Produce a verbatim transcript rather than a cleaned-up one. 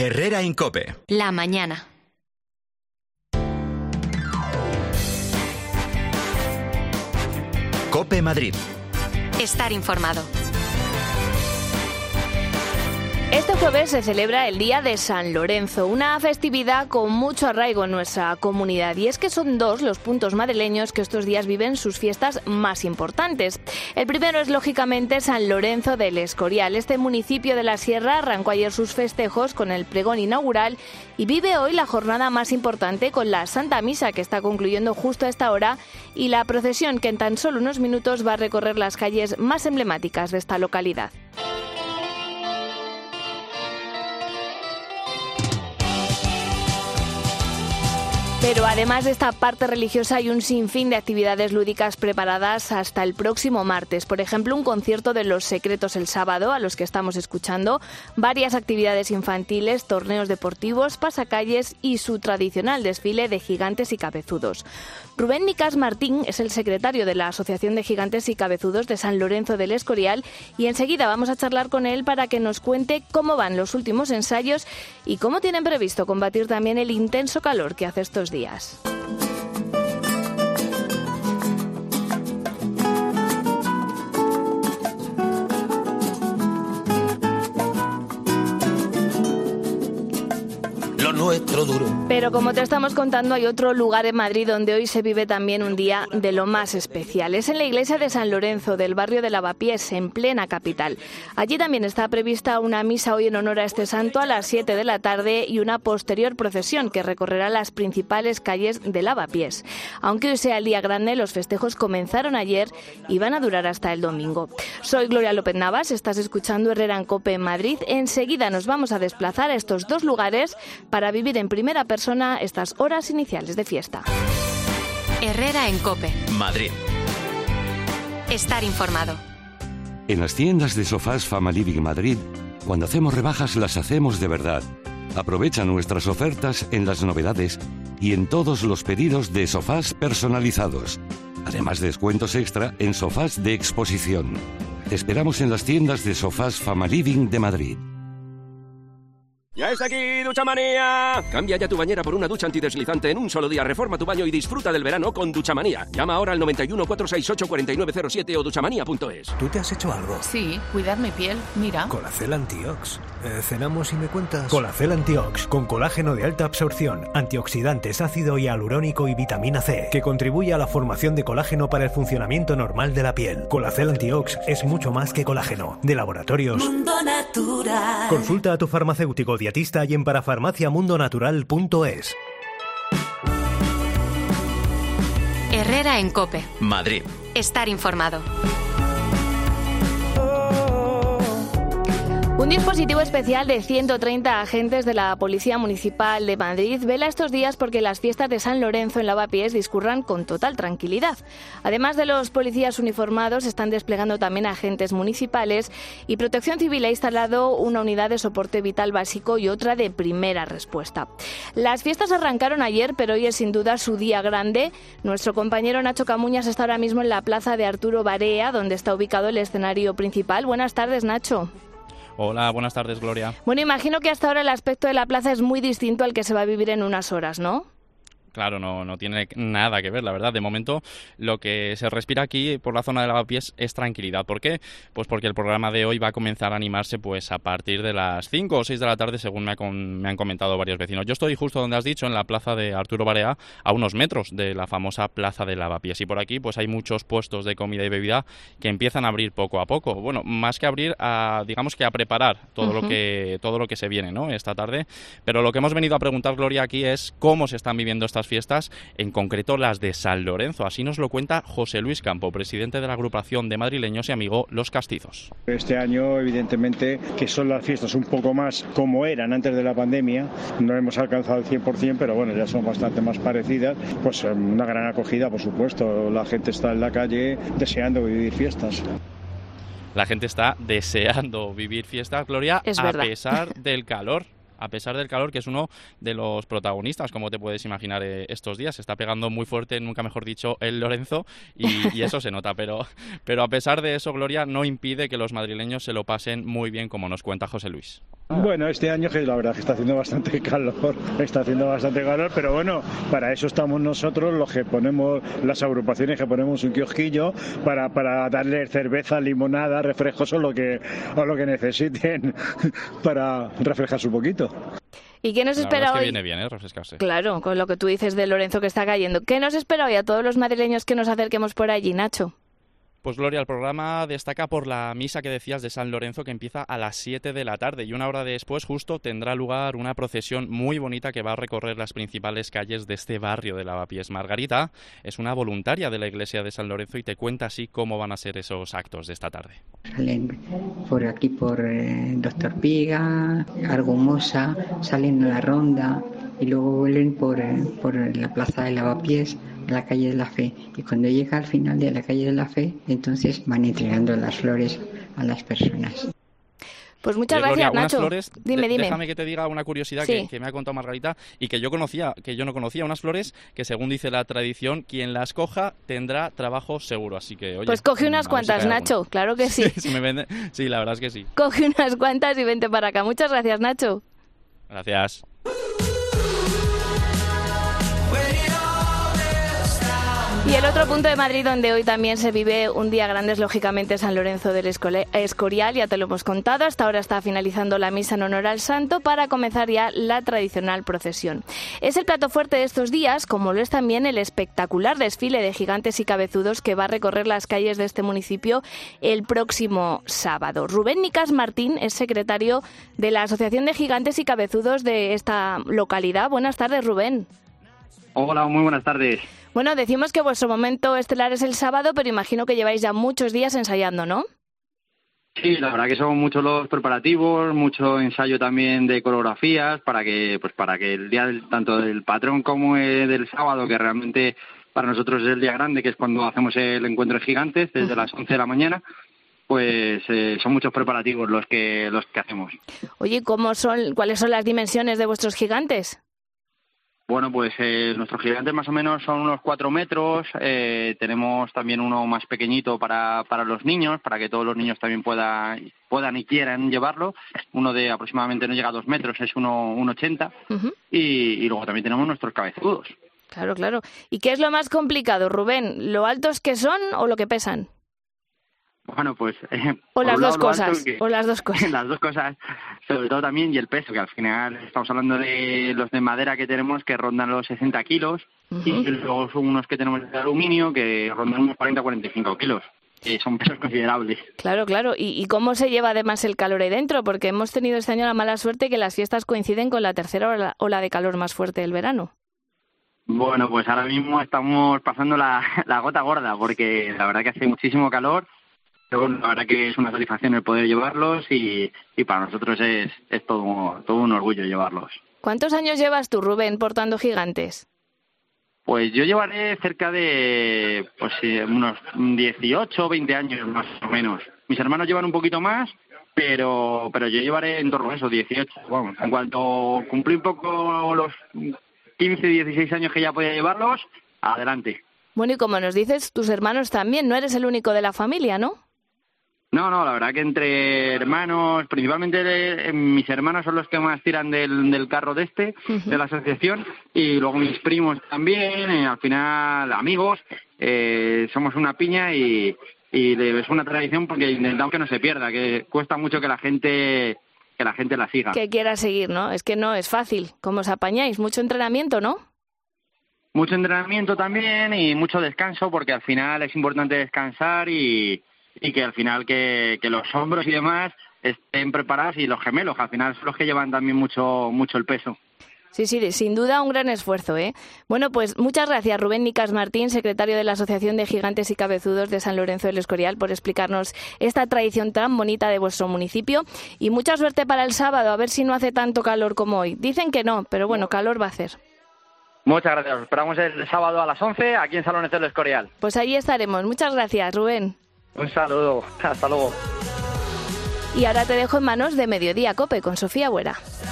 Herrera en COPE. La mañana. COPE Madrid. Estar informado. Este jueves se celebra el Día de San Lorenzo, una festividad con mucho arraigo en nuestra comunidad. Y es que son dos los puntos madrileños que estos días viven sus fiestas más importantes. El primero es, lógicamente, San Lorenzo del Escorial. Este municipio de la Sierra arrancó ayer sus festejos con el pregón inaugural y vive hoy la jornada más importante con la Santa Misa, que está concluyendo justo a esta hora, y la procesión que en tan solo unos minutos va a recorrer las calles más emblemáticas de esta localidad. Pero además de esta parte religiosa hay un sinfín de actividades lúdicas preparadas hasta el próximo martes. Por ejemplo, un concierto de Los Secretos el sábado, a los que estamos escuchando, varias actividades infantiles, torneos deportivos, pasacalles y su tradicional desfile de gigantes y cabezudos. Rubén Nicas Martín es el secretario de la Asociación de Gigantes y Cabezudos de San Lorenzo del Escorial y enseguida vamos a charlar con él para que nos cuente cómo van los últimos ensayos y cómo tienen previsto combatir también el intenso calor que hace estos días. Nuestro duro. Pero como te estamos contando, hay otro lugar en Madrid donde hoy se vive también un día de lo más especial. Es en la iglesia de San Lorenzo, del barrio de Lavapiés, en plena capital. Allí también está prevista una misa hoy en honor a este santo a las siete de la tarde y una posterior procesión que recorrerá las principales calles de Lavapiés. Aunque hoy sea el día grande, los festejos comenzaron ayer y van a durar hasta el domingo. Soy Gloria López Navas, estás escuchando Herrera en COPE en Madrid. Enseguida nos vamos a desplazar a estos dos lugares para vivir en primera persona estas horas iniciales de fiesta. Herrera en COPE. Madrid. Estar informado. En las tiendas de sofás Famaliving Madrid, cuando hacemos rebajas las hacemos de verdad. Aprovecha nuestras ofertas en las novedades y en todos los pedidos de sofás personalizados. Además de descuentos extra en sofás de exposición. Te esperamos en las tiendas de sofás Famaliving de Madrid. ¡Ya está aquí, Duchamanía! Cambia ya tu bañera por una ducha antideslizante en un solo día. Reforma tu baño y disfruta del verano con Duchamanía. Llama ahora al noventa y uno, cuatrocientos sesenta y ocho, cuarenta y nueve cero siete o duchamanía punto es. ¿Tú te has hecho algo? Sí, cuidar mi piel. Mira. Colacel Antiox. Eh, ¿Cenamos y me cuentas? Colacel Antiox, con colágeno de alta absorción, antioxidantes, ácido hialurónico y vitamina C, que contribuye a la formación de colágeno para el funcionamiento normal de la piel. Colacel Antiox es mucho más que colágeno. De Laboratorios Mundo Natural. Consulta a tu farmacéutico dietista y en parafarmacia mundo natural punto es. Herrera en COPE. Madrid. Estar informado. Un dispositivo especial de ciento treinta agentes de la Policía Municipal de Madrid vela estos días porque las fiestas de San Lorenzo en Lavapiés discurran con total tranquilidad. Además de los policías uniformados, están desplegando también agentes municipales y Protección Civil ha instalado una unidad de soporte vital básico y otra de primera respuesta. Las fiestas arrancaron ayer, pero hoy es sin duda su día grande. Nuestro compañero Nacho Camuñas está ahora mismo en la plaza de Arturo Barea, donde está ubicado el escenario principal. Buenas tardes, Nacho. Hola, buenas tardes, Gloria. Bueno, imagino que hasta ahora el aspecto de la plaza es muy distinto al que se va a vivir en unas horas, ¿no? Claro, no, no tiene nada que ver, la verdad. De momento, lo que se respira aquí por la zona de Lavapiés es tranquilidad. ¿Por qué? Pues porque el programa de hoy va a comenzar a animarse pues a partir de las cinco o seis de la tarde, según me, ha con, me han comentado varios vecinos. Yo estoy justo donde has dicho, en la plaza de Arturo Barea, a unos metros de la famosa plaza de Lavapiés. Y por aquí pues hay muchos puestos de comida y bebida que empiezan a abrir poco a poco. Bueno, más que abrir, a, digamos que a preparar todo, uh-huh. lo que, todo lo que se viene, ¿no?, esta tarde. Pero lo que hemos venido a preguntar, Gloria, aquí es cómo se están viviendo estas fiestas, en concreto las de San Lorenzo. Así nos lo cuenta José Luis Campo, presidente de la agrupación de madrileños y amigo Los Castizos. Este año, evidentemente, que son las fiestas un poco más como eran antes de la pandemia. No hemos alcanzado el cien por ciento, pero bueno, ya son bastante más parecidas. Pues una gran acogida, por supuesto. La gente está en la calle deseando vivir fiestas. La gente está deseando vivir fiestas, Gloria, es a verdad. pesar del calor. A pesar del calor, que es uno de los protagonistas, como te puedes imaginar, eh, estos días. Se está pegando muy fuerte, nunca mejor dicho, el Lorenzo, y, y eso se nota. Pero, pero a pesar de eso, Gloria, no impide que los madrileños se lo pasen muy bien, como nos cuenta José Luis. Bueno, este año que la verdad que está haciendo bastante calor, está haciendo bastante calor, pero bueno, para eso estamos nosotros los que ponemos, las agrupaciones que ponemos un kiosquillo para, para darle cerveza, limonada, refrescos o lo que, o lo que necesiten para refrescarse un poquito. ¿Y qué nos La espera verdad es que hoy? viene bien, ¿eh? Refrescarse. Claro, con lo que tú dices de Lorenzo que está cayendo. ¿Qué nos espera hoy a todos los madrileños que nos acerquemos por allí, Nacho? Pues Gloria, el programa destaca por la misa que decías de San Lorenzo, que empieza a las siete de la tarde, y una hora después justo tendrá lugar una procesión muy bonita que va a recorrer las principales calles de este barrio de Lavapiés. Margarita es una voluntaria de la iglesia de San Lorenzo y te cuenta así cómo van a ser esos actos de esta tarde. Salen por aquí por eh, Doctor Piga, Argumosa, salen a la ronda y luego vuelven por, eh, por la plaza de Lavapiés, a la calle de la Fe. Y cuando llega al final de la calle de la Fe, entonces van entregando las flores a las personas. Pues muchas Oye, Gloria, gracias, unas Nacho. flores, dime, de, dime. Déjame que te diga una curiosidad Sí. que, que me ha contado Margarita y que yo conocía, que yo no conocía, unas flores que según dice la tradición, quien las coja tendrá trabajo seguro. Así que, oye, Pues coge unas a ver si cuantas, cae alguna. Nacho, claro que sí. Sí, si me vende- sí, la verdad es que sí. Coge unas cuantas y vente para acá. Muchas gracias, Nacho. Gracias. Y el otro punto de Madrid donde hoy también se vive un día grande es lógicamente San Lorenzo del Escole- Escorial, ya te lo hemos contado, hasta ahora está finalizando la misa en honor al santo para comenzar ya la tradicional procesión. Es el plato fuerte de estos días, como lo es también el espectacular desfile de gigantes y cabezudos que va a recorrer las calles de este municipio el próximo sábado. Rubén Nicas Martín es secretario de la Asociación de Gigantes y Cabezudos de esta localidad. Buenas tardes, Rubén. Hola, muy buenas tardes. Bueno, decimos que vuestro momento estelar es el sábado, pero imagino que lleváis ya muchos días ensayando, ¿no? Sí, la verdad que son muchos los preparativos, mucho ensayo también de coreografías para que, pues para que el día del, tanto del patrón como el del sábado, que realmente para nosotros es el día grande, que es cuando hacemos el encuentro de gigantes desde las once de la mañana, pues eh, son muchos preparativos los que los que hacemos. Oye, ¿cómo son, cuáles son las dimensiones de vuestros gigantes? Bueno, pues eh, nuestros gigantes más o menos son unos cuatro metros. Eh, tenemos también uno más pequeñito para, para los niños, para que todos los niños también pueda, puedan y quieran llevarlo. Uno de aproximadamente no llega a dos metros, es uno, uno ochenta. Uh-huh. y, y luego también tenemos nuestros cabezudos. Claro, claro. ¿Y qué es lo más complicado, Rubén? ¿Lo altos que son o lo que pesan? Bueno, pues... Eh, o las dos lado, cosas, que, o las dos cosas. Las dos cosas, sobre todo también, y el peso, que al final estamos hablando de los de madera que tenemos que rondan los sesenta kilos, uh-huh. y luego son unos que tenemos de aluminio que rondan unos cuarenta a cuarenta y cinco kilos. Eh, son pesos considerables. Claro, claro. ¿Y, ¿Y cómo se lleva además el calor ahí dentro? Porque hemos tenido este año la mala suerte que las fiestas coinciden con la tercera ola, ola de calor más fuerte del verano. Bueno, pues ahora mismo estamos pasando la, la gota gorda, porque la verdad que hace muchísimo calor. Pero la verdad que es una satisfacción el poder llevarlos y, y para nosotros es, es todo, todo un orgullo llevarlos. ¿Cuántos años llevas tú, Rubén, portando gigantes? Pues yo llevaré cerca de pues unos dieciocho o veinte años más o menos. Mis hermanos llevan un poquito más, pero pero yo llevaré en torno a eso, dieciocho. Vamos, en cuanto cumplí un poco los quince, dieciséis años que ya podía llevarlos, adelante. Bueno, y como nos dices, tus hermanos también, no eres el único de la familia, ¿no? No, no, la verdad que entre hermanos, principalmente de, mis hermanos son los que más tiran del, del carro de este, uh-huh. de la asociación, y luego mis primos también, eh, al final amigos, eh, somos una piña y, y es una tradición porque intentamos que no se pierda, que cuesta mucho que la gente que la gente la siga. Que quiera seguir, ¿no? Es que no es fácil. ¿Cómo os apañáis? Mucho entrenamiento, ¿no? Mucho entrenamiento también y mucho descanso, porque al final es importante descansar y... y que al final que, que los hombros y demás estén preparados y los gemelos, que al final son los que llevan también mucho mucho el peso. Sí, sí, sin duda un gran esfuerzo, ¿eh? Bueno, pues muchas gracias Rubén Nicas Martín, secretario de la Asociación de Gigantes y Cabezudos de San Lorenzo del Escorial, por explicarnos esta tradición tan bonita de vuestro municipio y mucha suerte para el sábado, a ver si no hace tanto calor como hoy. Dicen que no, pero bueno, calor va a hacer. Muchas gracias, os esperamos el sábado a las once aquí en San Lorenzo del Escorial. Pues allí estaremos, muchas gracias Rubén. Un saludo, hasta luego. Y ahora te dejo en manos de Mediodía Cope con Sofía Buera.